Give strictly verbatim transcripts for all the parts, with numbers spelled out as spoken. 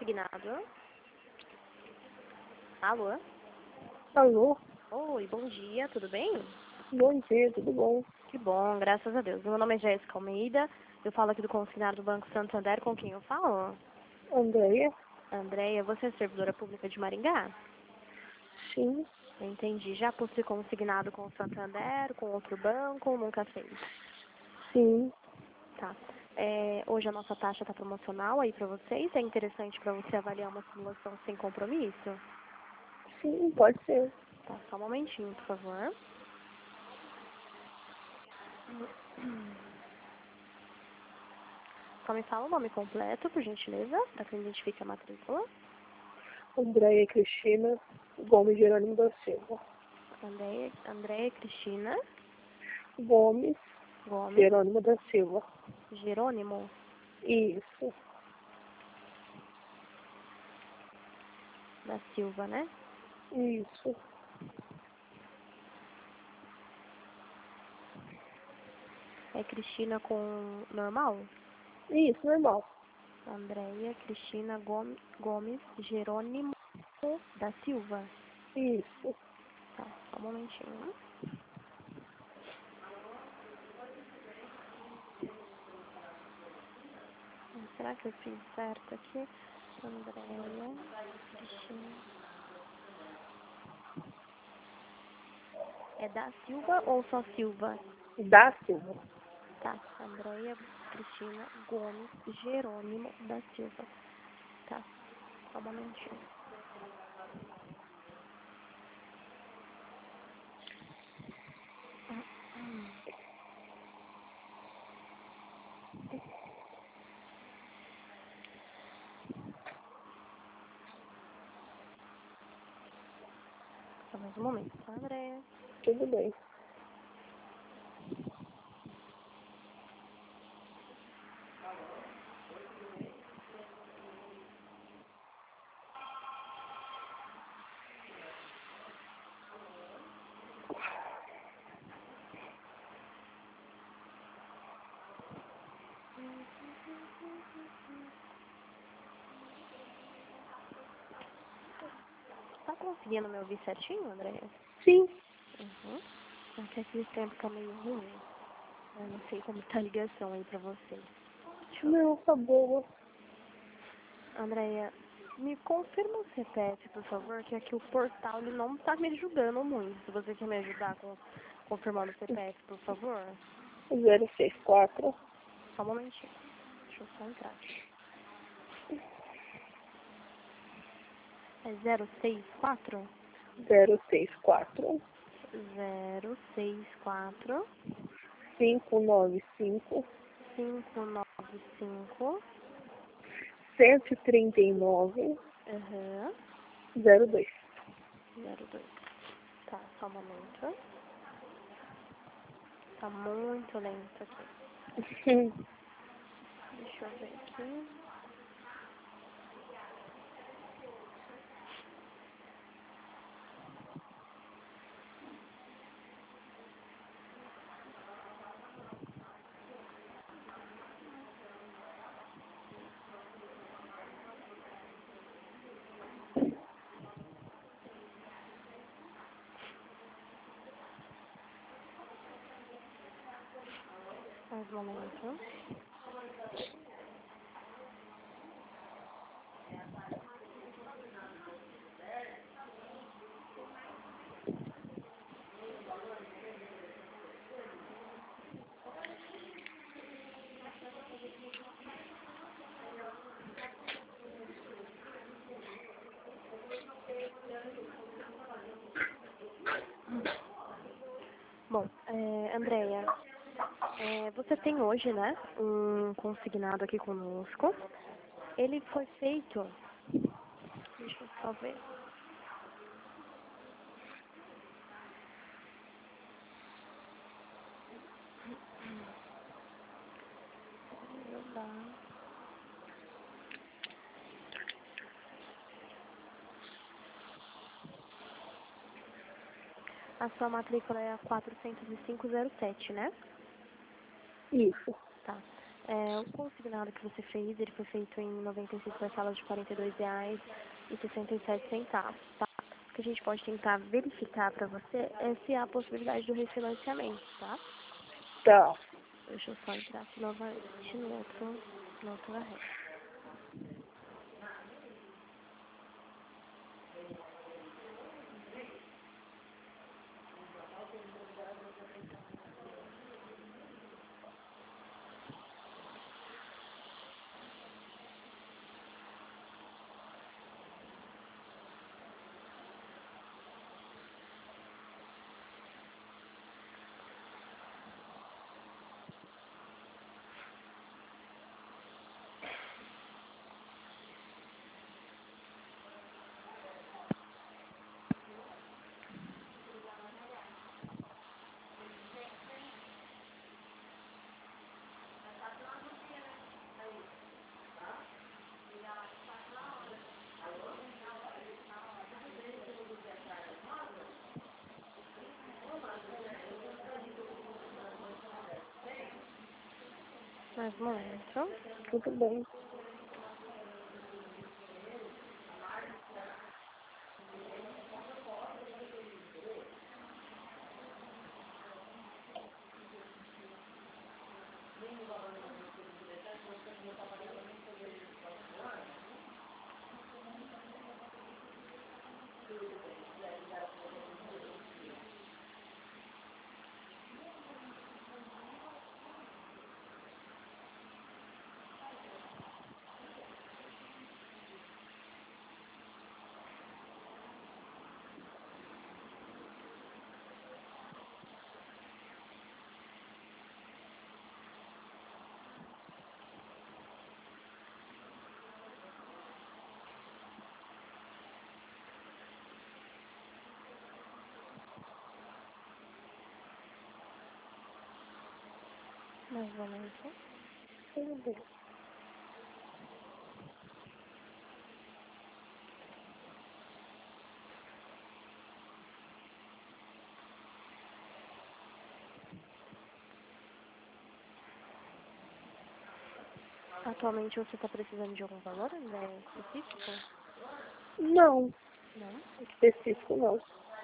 consignado. Alô? Alô? Oi, bom dia, tudo bem? Bom dia, tudo bom? Que bom, graças a Deus. Meu nome é Jéssica Almeida, eu falo aqui do consignado do Banco Santander, com quem eu falo? Andréia? Andréia, você é servidora pública de Maringá? Sim. Entendi. Já possui consignado com o Santander, com outro banco, ou nunca fez? Sim. Tá. É, hoje a nossa taxa está promocional aí para vocês. É interessante para você avaliar uma simulação sem compromisso? Sim, pode ser. Tá, só um momentinho, por favor. Só me fala o nome completo, por gentileza, para que eu identifique a matrícula. Andréia Cristina Gomes Jerônimo da Silva. Andréia, Andréia Cristina Gomes Gomes Jerônimo da Silva. Jerônimo Isso. da Silva, né? Isso. É Cristina com normal? Isso, normal. Andréia Cristina Gomes, Gomes Jerônimo da Silva. Isso. Tá, só um momentinho. Será que eu fiz certo aqui? Andréia Cristina. É da Silva ou só Silva? Da Silva. Tá, Andréia Cristina Gomes Jerônimo da Silva. Tá, só um momentinho. Só mais um momento, tá, Andréia? Tudo bem. Tá conseguindo me ouvir certinho, Andréia? Sim. Uhum. É que aqui esse tempo tá meio ruim. Eu não sei como tá a ligação aí pra vocês. Deixa eu ver. Não, tá boa. Andréia, me confirma o C P F, por favor, que aqui o portal ele não tá me ajudando muito. Se você quer me ajudar com confirmando o C P F, por favor. zero seis quatro. Só um momentinho. Deixa eu só entrar aqui. É zero seis quatro? zero seis quatro. zero seis quatro cinco nove cinco. cinco nove cinco cento e trinta e nove. Aham. zero dois. zero dois. Tá, só um momento. Tá muito lento aqui. Deixa eu ver aqui. Mais um momento. Bom, é, Andréia, é, você tem hoje, né, um consignado aqui conosco. Ele foi feito... Deixa eu só ver. A sua matrícula é a quatrocentos e cinco zero sete, né? Isso. Tá. É, o consignado que você fez, ele foi feito em noventa e seis parcelas de quarenta e dois reais e sessenta e sete centavos, tá? O que a gente pode tentar verificar para você é se há a possibilidade do refinanciamento, tá? Tá. Deixa eu só entrar aqui novamente no outro, no outro arresto. Mais um momento. Tudo bem. Mais um momento. Tudo bem. Atualmente você está precisando de algum valor, André, específico? Não, Não? específico não.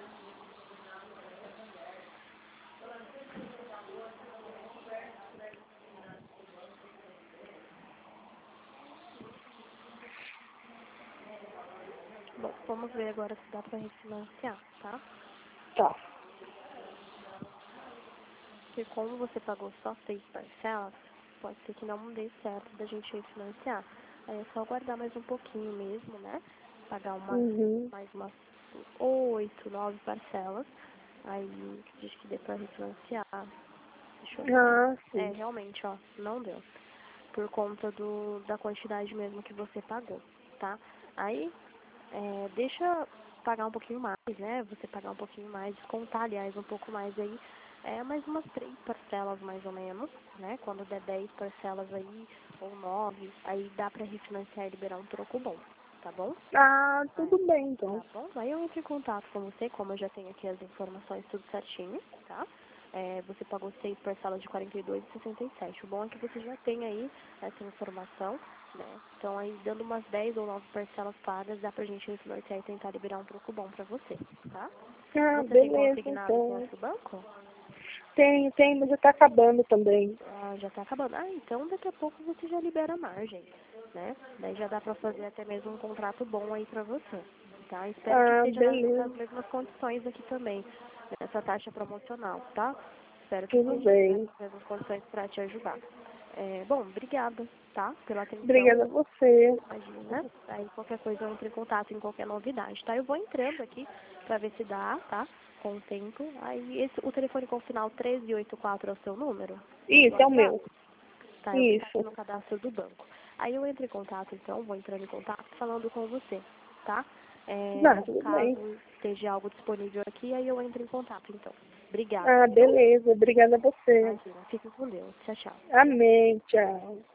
Bom, vamos ver agora se dá para refinanciar, tá? Tá. Porque como você pagou só seis parcelas, pode ser que não dê certo da gente refinanciar. Aí é só aguardar mais um pouquinho mesmo, né? Pagar uma, Uhum. mais umas oito, nove parcelas. Aí diz que dê para refinanciar. Deixa eu ver. Ah, É, sim. realmente, ó, não deu. Por conta do, da quantidade mesmo que você pagou, tá? Aí, é, deixa pagar um pouquinho mais, né? Você pagar um pouquinho mais, descontar, aliás, um pouco mais aí. É mais umas três parcelas, mais ou menos, né? Quando der dez parcelas aí, ou nove, aí dá pra refinanciar e liberar um troco bom, tá bom? Ah, tudo bem então. Tá bom? Aí eu entro em contato com você, como eu já tenho aqui as informações tudo certinho, tá? É, você pagou seis parcelas de quarenta e dois e sessenta e sete. O bom é que você já tem aí essa informação, né? Então aí dando umas dez ou nove parcelas pagas, dá pra gente refinanciar e tentar liberar um troco bom pra você, tá? Ah, Você tem beleza consignado com então. outro banco? Tem, tem, mas já tá acabando também. Ah, já tá acabando. Ah, então daqui a pouco você já libera a margem, né? Daí já dá pra fazer até mesmo um contrato bom aí pra você, tá? Espero que Ah, esteja nas, nas beleza. mesmas condições aqui também, nessa taxa promocional, tá? Espero que Tudo esteja bem. nessas mesmas condições pra te ajudar. É, bom, obrigada, tá? Pela atenção. Obrigada a você. Imagina, aí qualquer coisa eu entro em contato em qualquer novidade, tá? Eu vou entrando aqui pra ver se dá, tá? Com o tempo. Aí esse, o telefone com o final treze oitenta e quatro é o seu número? Do Isso, é o WhatsApp? meu. Tá, eu vi tá aqui Isso. no cadastro do banco. Aí eu entro em contato, então, vou entrando em contato falando com você, tá? Ah, É, tudo bem. caso esteja algo disponível aqui, aí eu entro em contato, então. Obrigada, Ah, viu? beleza. Obrigada a você. Imagina, fique com Deus. Tchau, tchau. Amém. Tchau.